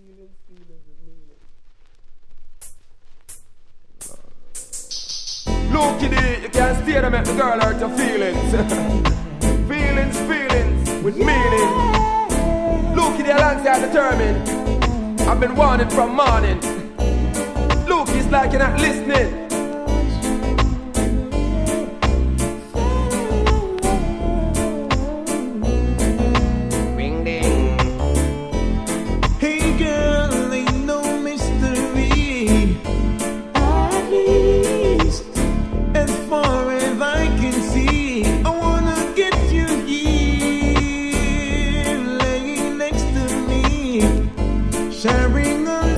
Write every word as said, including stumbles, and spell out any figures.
feelings, feelings with meaning. Look at it, you can't stay there and make the girl hurt your feelings. Feelings, feelings with meaning. Look at it alongside determined. I've been warning from morning. Look, it's like you're not listening.